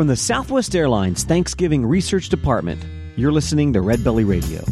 From the Southwest Airlines Thanksgiving Research Department, you're listening to Red Belly Radio.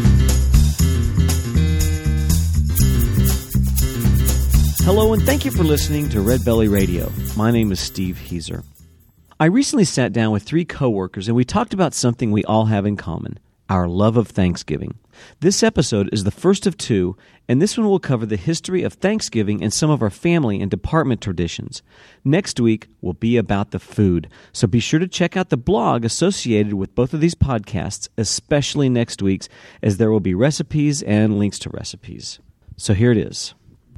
Hello, and thank you for listening to Red Belly Radio. My name is Steve Heiser. I recently sat down with 3 coworkers, and we talked about something we all have in common, our love of Thanksgiving. This episode is the first of 2, and this one will cover the history of Thanksgiving and some of our family and department traditions. Next week will be about the food, so be sure to check out the blog associated with both of these podcasts, especially next week's, as there will be recipes and links to recipes. So here it is.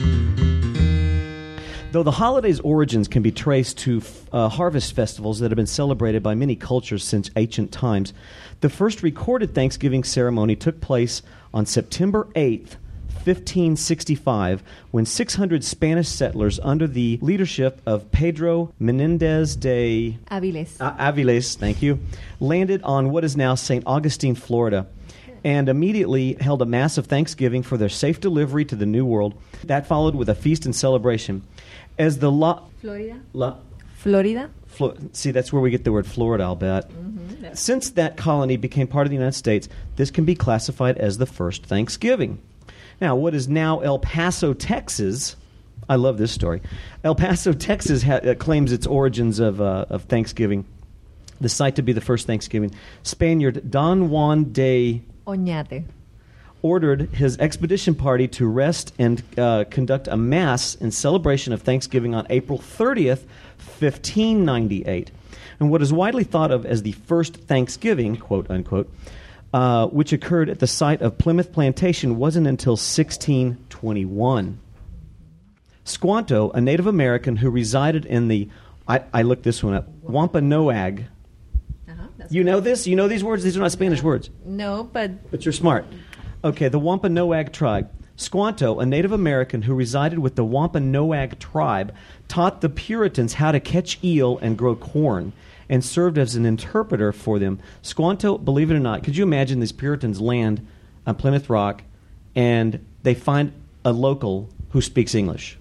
Though the holiday's origins can be traced to harvest festivals that have been celebrated by many cultures since ancient times, the first recorded Thanksgiving ceremony took place on September 8th, 1565, when 600 Spanish settlers under the leadership of Pedro Menendez de Aviles, thank you, landed on what is now St. Augustine, Florida, and immediately held a massive Thanksgiving for their safe delivery to the New World. That followed with a feast and celebration. As the Florida? See, that's where we get the word Florida, I'll bet. Mm-hmm. Since that colony became part of the United States, this can be classified as the first Thanksgiving. Now, what is now El Paso, Texas, I love this story. El Paso, Texas claims its origins of Thanksgiving. The site to be the first Thanksgiving. Spaniard Don Juan de Oñate ordered his expedition party to rest and conduct a mass in celebration of Thanksgiving on April 30th, 1598. And what is widely thought of as the first Thanksgiving, quote unquote, which occurred at the site of Plymouth Plantation, wasn't until 1621. Squanto, a Native American who resided in the, I looked this one up, Wampanoag. You know this? You know these words? These are not Spanish words. No, but you're smart. Okay, the Wampanoag tribe. Squanto, a Native American who resided with the Wampanoag tribe, taught the Puritans how to catch eel and grow corn and served as an interpreter for them. Squanto, believe it or not, could you imagine these Puritans land on Plymouth Rock and they find a local who speaks English?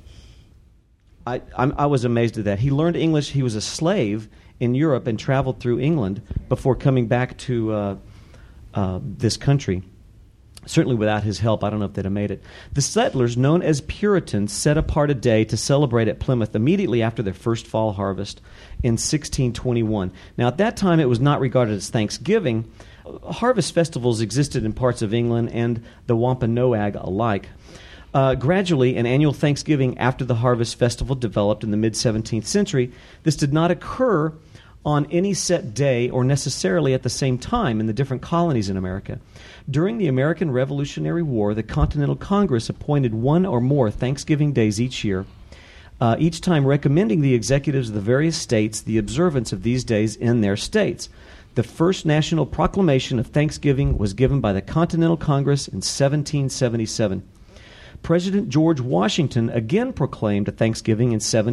I was amazed at that. He learned English. He was a slave in Europe and traveled through England before coming back to this country. Certainly without his help, I don't know if they'd have made it. The settlers, known as Puritans, set apart a day to celebrate at Plymouth immediately after their first fall harvest in 1621. Now, at that time, it was not regarded as Thanksgiving. Harvest festivals existed in parts of England and the Wampanoag alike. Gradually, an annual Thanksgiving after the harvest festival developed in the mid-17th century. This did not occur on any set day or necessarily at the same time in the different colonies in America. During the American Revolutionary War, the Continental Congress appointed one or more Thanksgiving days each year, each time recommending the executives of the various states the observance of these days in their states. The first national proclamation of Thanksgiving was given by the Continental Congress in 1777. President George Washington again proclaimed a Thanksgiving in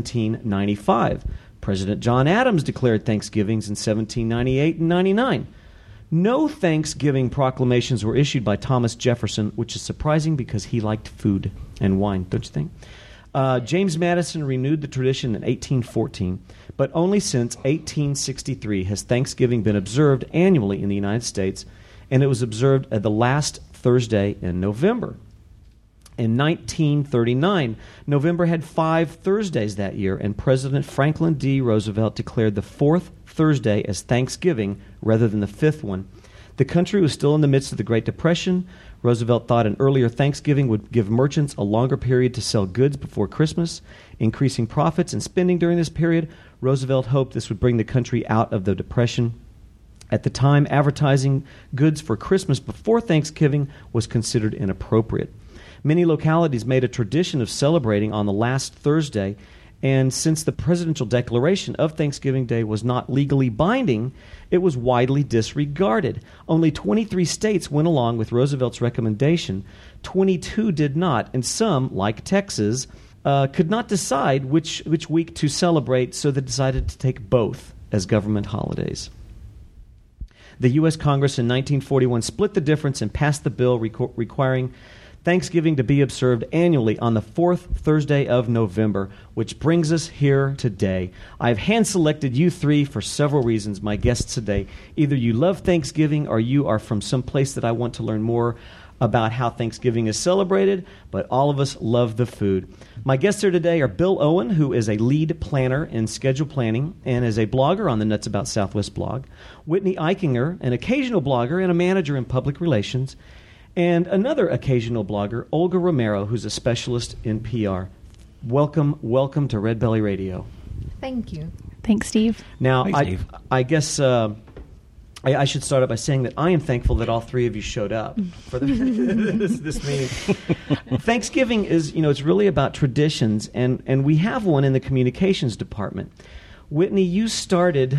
1795. President John Adams declared Thanksgivings in 1798 and 99. No Thanksgiving proclamations were issued by Thomas Jefferson, which is surprising because he liked food and wine, don't you think? James Madison renewed the tradition in 1814, but only since 1863 has Thanksgiving been observed annually in the United States, and it was observed at the last Thursday in November. In 1939, November had 5 Thursdays that year, and President Franklin D. Roosevelt declared the 4th Thursday as Thanksgiving rather than the 5th one. The country was still in the midst of the Great Depression. Roosevelt thought an earlier Thanksgiving would give merchants a longer period to sell goods before Christmas, increasing profits and spending during this period. Roosevelt hoped this would bring the country out of the Depression. At the time, advertising goods for Christmas before Thanksgiving was considered inappropriate. Many localities made a tradition of celebrating on the last Thursday, and since the presidential declaration of Thanksgiving Day was not legally binding, it was widely disregarded. Only 23 states went along with Roosevelt's recommendation. 22 did not, and some, like Texas, could not decide which week to celebrate, so they decided to take both as government holidays. The U.S. Congress in 1941 split the difference and passed the bill requiring Thanksgiving to be observed annually on the fourth Thursday of November, which brings us here today. I've hand-selected you three for several reasons, my guests today. Either you love Thanksgiving or you are from some place that I want to learn more about how Thanksgiving is celebrated, but all of us love the food. My guests here today are Bill Owen, who is a lead planner in schedule planning and is a blogger on the Nuts About Southwest blog, Whitney Eichinger, an occasional blogger and a manager in public relations, and another occasional blogger, Olga Romero, who's a specialist in PR. Welcome to Red Belly Radio. Thank you. Thanks, Steve. Now, Thanks, Steve. I guess I should start out by saying that I am thankful that all three of you showed up for this meeting. Thanksgiving is, it's really about traditions, and we have one in the communications department. Whitney, you started.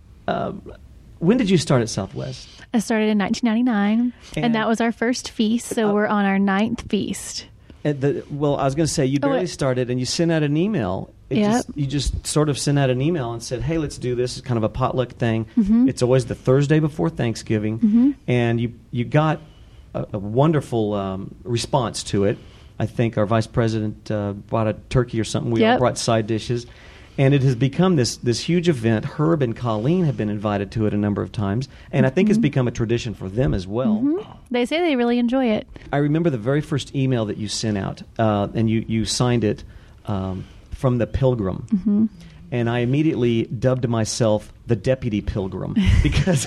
When did you start at Southwest? I started in 1999, and that was our first feast, so we're on our 9th feast. I was going to say, you barely started, and you sent out an email. You just sort of sent out an email and said, hey, let's do this. It's kind of a potluck thing. Mm-hmm. It's always the Thursday before Thanksgiving. Mm-hmm. And you got a wonderful response to it. I think our vice president brought a turkey or something. We all brought side dishes. And it has become this huge event. Herb and Colleen have been invited to it a number of times. And I think it's become a tradition for them as well. Mm-hmm. They say they really enjoy it. I remember the very first email that you sent out, and you signed it from the Pilgrim. Mm-hmm. And I immediately dubbed myself the Deputy Pilgrim because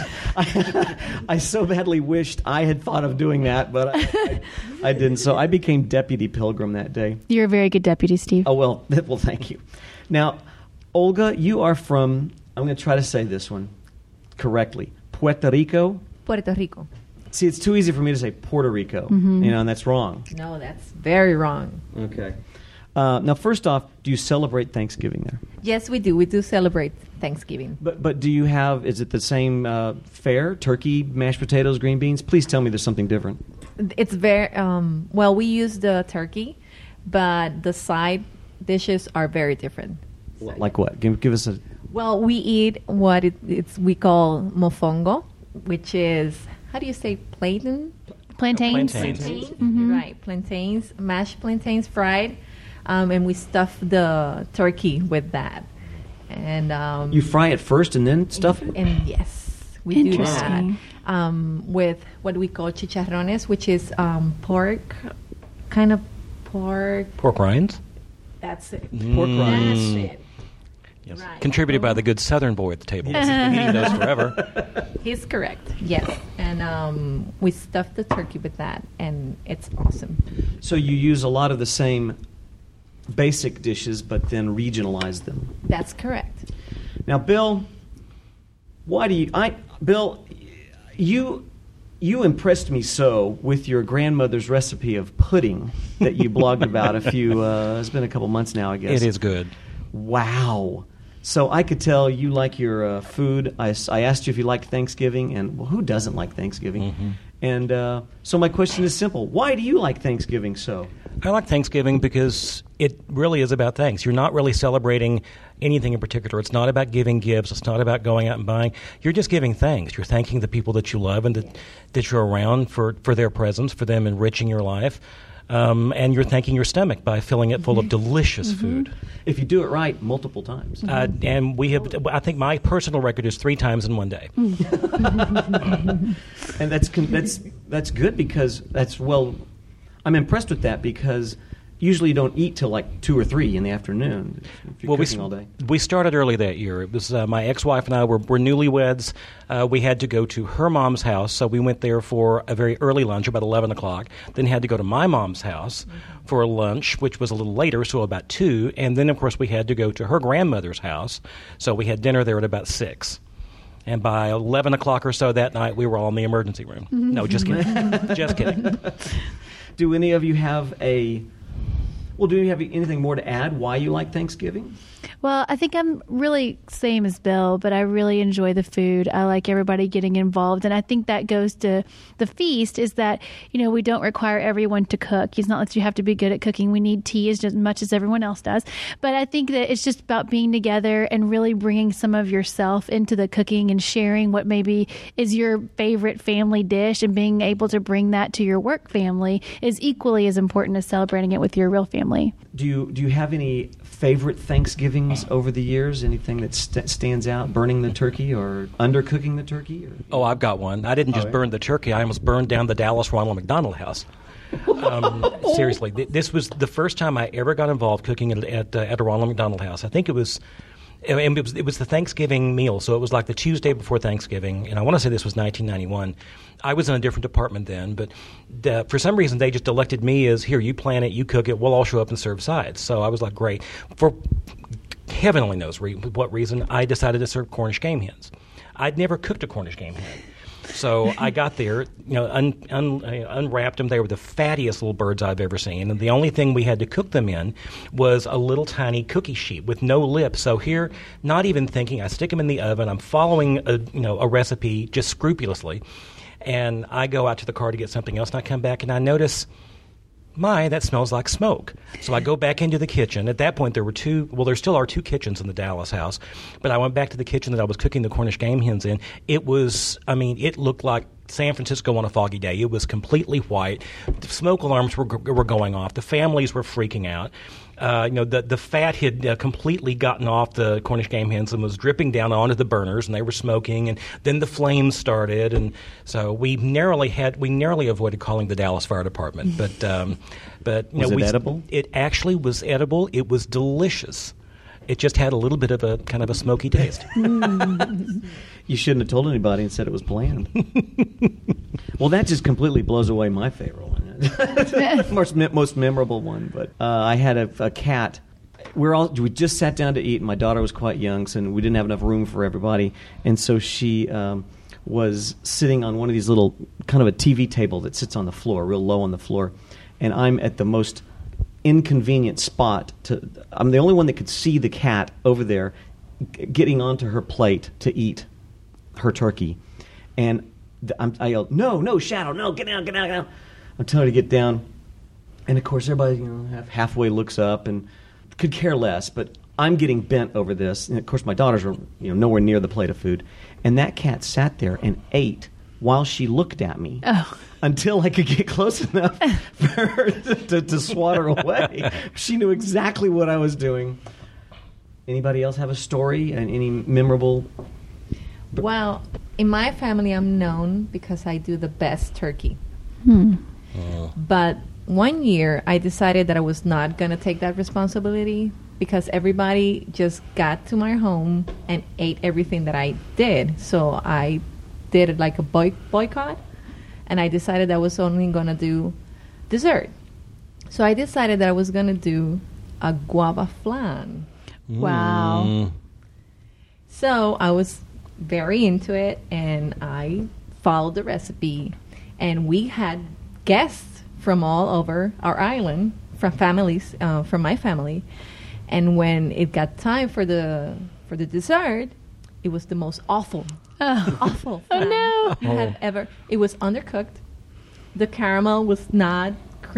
I so badly wished I had thought of doing that, but I didn't. So I became Deputy Pilgrim that day. You're a very good deputy, Steve. Oh, well, thank you. Now, Olga, you are from, I'm going to try to say this one correctly, Puerto Rico? Puerto Rico. See, it's too easy for me to say Puerto Rico, and that's wrong. No, that's very wrong. Okay. Now, first off, do you celebrate Thanksgiving there? Yes, we do. We do celebrate Thanksgiving. But do you have, is it the same fare? Turkey, mashed potatoes, green beans? Please tell me there's something different. It's very, we use the turkey, but the side dishes are very different. Like what? Give us a... Well, we eat what we call mofongo, which is, how do you say plantains? Plantains. Mm-hmm. Right, plantains, mashed plantains, fried. And we stuff the turkey with that. And you fry it first and then stuff it? And yes, we do that. With what we call chicharrones, which is pork. Pork rinds? That's it. Pork rinds. That's it. Yes. Right. Contributed by the good Southern boy at the table. He's been eating those forever. He's correct. Yes. And we stuff the turkey with that, and it's awesome. So you use a lot of the same basic dishes, but then regionalize them. That's correct. Now, Bill, Bill, you impressed me so with your grandmother's recipe of pudding that you blogged about it's been a couple months now, I guess. It is good. Wow. So I could tell you like your food. I asked you if you liked Thanksgiving, and who doesn't like Thanksgiving? Mm-hmm. And so my question is simple. Why do you like Thanksgiving so? I like Thanksgiving because it really is about thanks. You're not really celebrating anything in particular. It's not about giving gifts. It's not about going out and buying. You're just giving thanks. You're thanking the people that you love and that you're around for their presence, for them enriching your life. And you're thanking your stomach by filling it full of delicious food. If you do it right, multiple times. And we have, I think my personal record is 3 times in one day. And that's good because I'm impressed with that because usually you don't eat till like 2 or 3 in the afternoon if you're cooking all day. We started early that year. It was my ex-wife and I were newlyweds. We had to go to her mom's house, so we went there for a very early lunch, about 11 o'clock. Then had to go to my mom's house for lunch, which was a little later, so about 2. And then, of course, we had to go to her grandmother's house, so we had dinner there at about 6. And by 11 o'clock or so that night, we were all in the emergency room. No, just kidding. Just kidding. Do any of you have Well, do you have anything more to add why you like Thanksgiving? Well, I think I'm really same as Bill, but I really enjoy the food. I like everybody getting involved. And I think that goes to the feast is that, we don't require everyone to cook. It's not that you have to be good at cooking. We need tea as much as everyone else does. But I think that it's just about being together and really bringing some of yourself into the cooking and sharing what maybe is your favorite family dish, and being able to bring that to your work family is equally as important as celebrating it with your real family. Do you have any favorite Thanksgivings over the years? Anything that stands out? Burning the turkey or undercooking the turkey? Oh, I've got one. I didn't just burn the turkey. I almost burned down the Dallas Ronald McDonald House. Seriously, this was the first time I ever got involved cooking at a Ronald McDonald House. I think it was the Thanksgiving meal, so it was like the Tuesday before Thanksgiving, and I want to say this was 1991. I was in a different department then, but for some reason they just elected me as, here, you plan it, you cook it, we'll all show up and serve sides. So I was like, great. For heaven only knows what reason, I decided to serve Cornish game hens. I'd never cooked a Cornish game hen. So I got there, unwrapped them. They were the fattiest little birds I've ever seen. And the only thing we had to cook them in was a little tiny cookie sheet with no lip. So here, not even thinking, I stick them in the oven. I'm following a recipe just scrupulously. And I go out to the car to get something else, and I come back and I notice, that smells like smoke. So I go back into the kitchen. At that point, there still are two kitchens in the Dallas house. But I went back to the kitchen that I was cooking the Cornish game hens in. It looked like San Francisco on a foggy day. It was completely white. The smoke alarms were going off. The families were freaking out. The fat had completely gotten off the Cornish game hens and was dripping down onto the burners, and they were smoking. And then the flames started, and so we narrowly avoided calling the Dallas Fire Department. But was it edible? It actually was edible. It was delicious. It just had a little bit of a kind of a smoky taste. You shouldn't have told anybody and said it was bland. Well, that just completely blows away my favorite one. most memorable one. But I had a cat. We just sat down to eat, and my daughter was quite young, so we didn't have enough room for everybody. And so she was sitting on one of these little, kind of a TV table that sits on the floor, real low on the floor. And I'm at the most inconvenient spot. I'm the only one that could see the cat over there getting onto her plate to eat her turkey. And I yelled, no, Shadow, no, get down. I'm telling her to get down. And, of course, everybody halfway looks up and could care less. But I'm getting bent over this. And, of course, my daughters were nowhere near the plate of food. And that cat sat there and ate while she looked at me until I could get close enough for her to swat her away. She knew exactly what I was doing. Anybody else have a story and any memorable? Well, in my family, I'm known because I do the best turkey. But one year, I decided that I was not going to take that responsibility because everybody just got to my home and ate everything that I did. So I did it like a boycott, and I decided I was only going to do dessert. So I decided that I was going to do a guava flan. Wow. So I was very into it, and I followed the recipe, and we had guests from all over our island, from families, from my family. And when it got time for the dessert, it was the most awful flan I had ever. It was undercooked. The caramel was not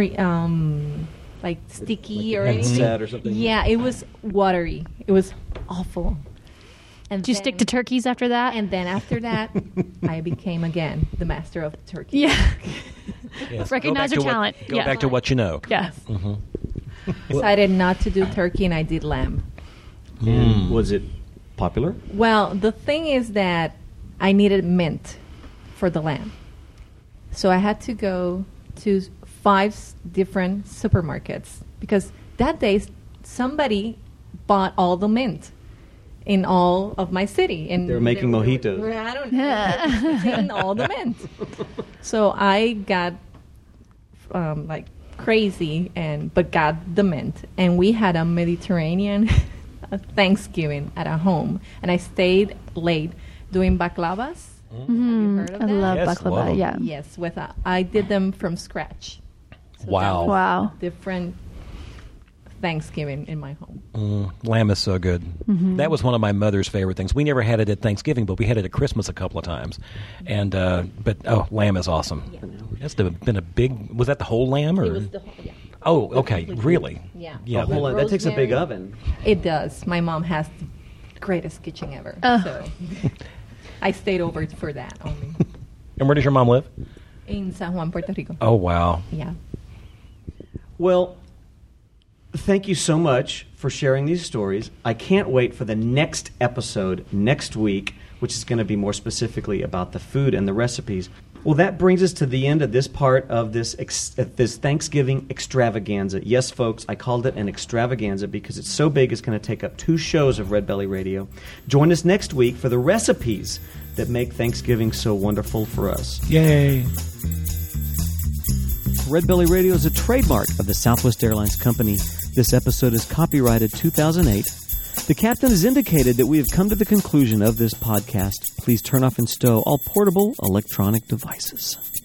like sticky or anything. Or something. Yeah, it was watery. It was awful. And Did you stick to turkeys after that? And then after that, I became again the master of the turkey. Yeah. Yes. Recognize your talent. Go back to what you know. Yes. Decided not to do turkey, and I did lamb. And was it popular? Well, the thing is that I needed mint for the lamb. So I had to go to 5 different supermarkets because that day somebody bought all the mint in all of my city. And they were making mojitos. I don't know. In all the mint. So I got like crazy but got the mint. And we had a Mediterranean Thanksgiving at our home. And I stayed late doing baklavas. Have you heard of I that? love Yes, baklava. love 'em. Yeah. Yes, I did them from scratch. So Wow. that was Wow. Different Thanksgiving in my home. Lamb is so good. That was one of my mother's favorite things. We never had it at Thanksgiving, but we had it at Christmas a couple of times. And lamb is awesome. Yeah. That's been a big. Was that the whole lamb, or? It was the whole. Yeah. Oh, okay, really? Yeah. Yeah. That takes a big oven. It does. My mom has the greatest kitchen ever. So I stayed over for that only. And where does your mom live? In San Juan, Puerto Rico. Oh, wow. Yeah. Well, thank you so much for sharing these stories. I can't wait for the next episode next week, which is going to be more specifically about the food and the recipes. Well, that brings us to the end of this part of this Thanksgiving extravaganza. Yes, folks, I called it an extravaganza because it's so big it's going to take up 2 shows of Red Belly Radio. Join us next week for the recipes that make Thanksgiving so wonderful for us. Yay! Red Belly Radio is a trademark of the Southwest Airlines Company. This episode is copyrighted 2008. The captain has indicated that we have come to the conclusion of this podcast. Please turn off and stow all portable electronic devices.